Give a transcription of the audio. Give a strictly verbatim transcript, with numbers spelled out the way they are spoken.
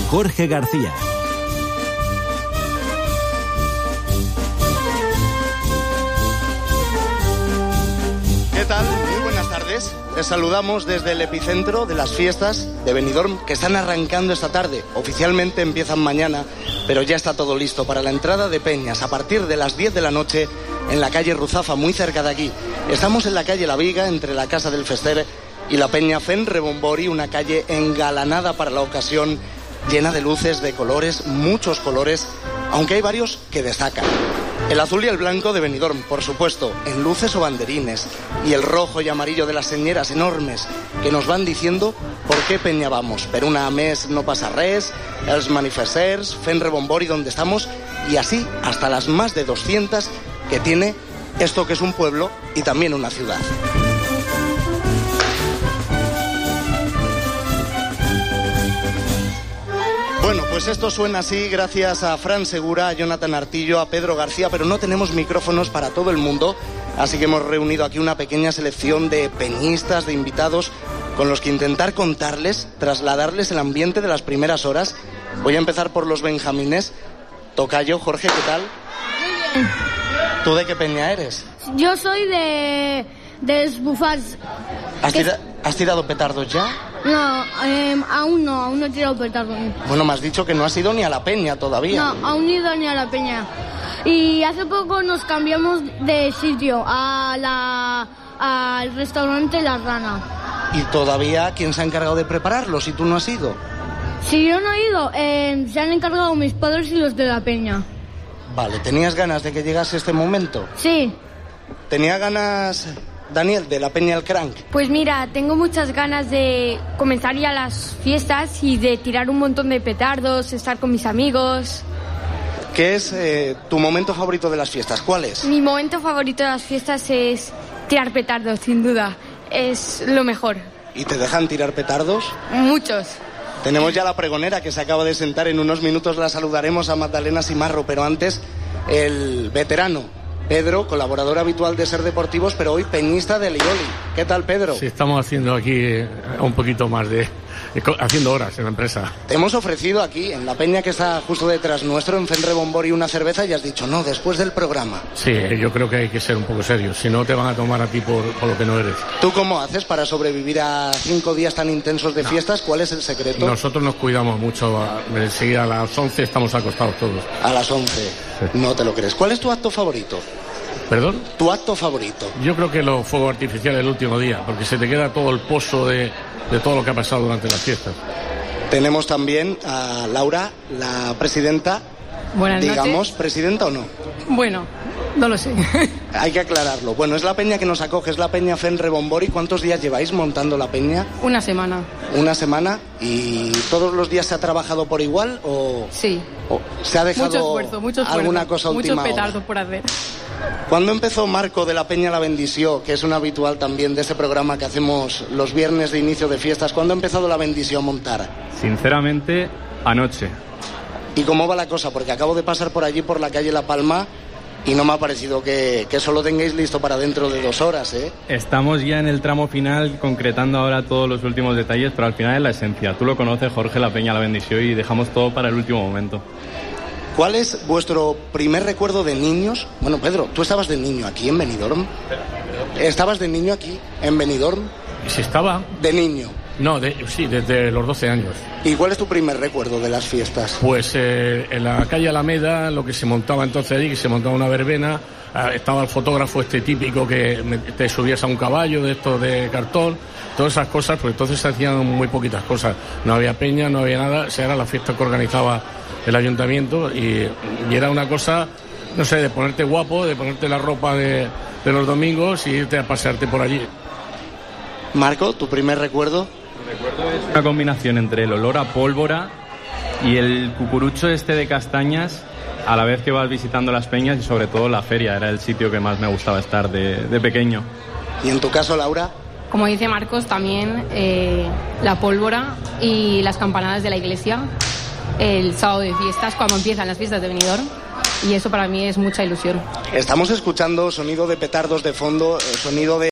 Jorge García. ¿Qué tal? Muy buenas tardes. Les saludamos desde el epicentro de las fiestas de Benidorm, que están arrancando esta tarde. Oficialmente empiezan mañana, pero ya está todo listo para la entrada de peñas a partir de las diez de la noche en la calle Ruzafa, muy cerca de aquí. Estamos en la calle La Viga, entre la Casa del Fester y la peña Fent Rebombori, una calle engalanada para la ocasión, llena de luces, de colores, muchos colores, aunque hay varios que destacan. El azul y el blanco de Benidorm, por supuesto, en luces o banderines, y el rojo y amarillo de las señeras enormes que nos van diciendo por qué peña vamos. Per una mes no pasa res, els manifesters, Fent Rebombori donde estamos, y así hasta las más de doscientas que tiene esto que es un pueblo y también una ciudad. Bueno, pues esto suena así gracias a Fran Segura, a Jonathan Artillo, a Pedro García, pero no tenemos micrófonos para todo el mundo, así que hemos reunido aquí una pequeña selección de peñistas, de invitados, con los que intentar contarles, trasladarles el ambiente de las primeras horas. Voy a empezar por los benjamines. Tocayo, Jorge, ¿qué tal? Muy bien. ¿Tú de qué peña eres? Yo soy de... de Esbufats. ¿Has, tira, ¿Has tirado petardos ya? No, eh, aún no, aún no he tirado petardo. Bueno, me has dicho que no has ido ni a la peña todavía. No, aún no he ido ni a la peña. Y hace poco nos cambiamos de sitio a la, al restaurante La Rana. ¿Y todavía quién se ha encargado de prepararlo si tú no has ido? Si yo no he ido, eh, se han encargado mis padres y los de la peña. Vale, ¿tenías ganas de que llegase este momento? Sí. ¿Tenía ganas... Daniel, de la Peña El Cranc? Pues mira, tengo muchas ganas de comenzar ya las fiestas y de tirar un montón de petardos, estar con mis amigos. ¿Qué es eh, tu momento favorito de las fiestas? ¿Cuál es? Mi momento favorito de las fiestas es tirar petardos, sin duda. Es lo mejor. ¿Y te dejan tirar petardos? Muchos. Tenemos ya la pregonera que se acaba de sentar. En unos minutos la saludaremos, a Magdalena Simarro, pero antes el veterano Pedro, colaborador habitual de Ser Deportivos, pero hoy peñista de Lioli. ¿Qué tal, Pedro? Sí, estamos haciendo aquí un poquito más de... haciendo horas en la empresa. Te hemos ofrecido aquí, en la peña que está justo detrás nuestro, en Fent Rebombori, una cerveza y has dicho, no, después del programa. Sí, yo creo que hay que ser un poco serios, si no te van a tomar a ti por, por lo que no eres. ¿Tú cómo haces para sobrevivir a cinco días tan intensos de fiestas? ¿Cuál es el secreto? Nosotros nos cuidamos mucho. Enseguida a las once estamos acostados todos. A las once. Sí. No te lo crees. ¿Cuál es tu acto favorito? ¿Perdón? ¿Tu acto favorito? Yo creo que los fuegos artificiales el último día, porque se te queda todo el pozo de, de todo lo que ha pasado durante las fiestas. Tenemos también a Laura, la presidenta. Buenas noches. Digamos, ¿presidenta o no? Bueno, no lo sé. Hay que aclararlo. Bueno, es la peña que nos acoge, es la peña Fent Rebombori. ¿Cuántos días lleváis montando la peña? Una semana. Una semana. ¿Y todos los días se ha trabajado por igual o...? Sí. O ¿se ha dejado mucho esfuerzo, mucho esfuerzo, alguna cosa última muchos petardos hora? por hacer. ¿Cuándo empezó Marco de la Peña La Bendición, que es un habitual también de este programa que hacemos los viernes de inicio de fiestas? ¿Cuándo ha empezado La Bendición a montar? Sinceramente, anoche. ¿Y cómo va la cosa? Porque acabo de pasar por allí, por la calle La Palma, y no me ha parecido que, que eso lo tengáis listo para dentro de dos horas, ¿eh? Estamos ya en el tramo final, concretando ahora todos los últimos detalles, pero al final es la esencia. Tú lo conoces, Jorge, La Peña La Bendición, y dejamos todo para el último momento. ¿Cuál es vuestro primer recuerdo de niños? Bueno, Pedro, tú estabas de niño aquí en Benidorm. ¿Estabas de niño aquí en Benidorm? ¿Si estaba? De niño. No, de, sí, desde los doce años. ¿Y cuál es tu primer recuerdo de las fiestas? Pues eh, en la calle Alameda, lo que se montaba entonces allí, que se montaba una verbena, eh, estaba el fotógrafo este típico que te subías a un caballo de estos de cartón, todas esas cosas, pues entonces se hacían muy poquitas cosas. No había peña, no había nada, o sea, era la fiesta que organizaba el ayuntamiento y, y era una cosa, no sé, de ponerte guapo, de ponerte la ropa de, de los domingos y irte a pasearte por allí. Marco, ¿tu primer recuerdo? Recuerdo es una combinación entre el olor a pólvora y el cucurucho este de castañas a la vez que vas visitando las peñas y sobre todo la feria. Era el sitio que más me gustaba estar de, de pequeño. ¿Y en tu caso, Laura? Como dice Marcos, también eh, la pólvora y las campanadas de la iglesia el sábado de fiestas, cuando empiezan las fiestas de Benidorm, y eso para mí es mucha ilusión. Estamos escuchando sonido de petardos de fondo, sonido de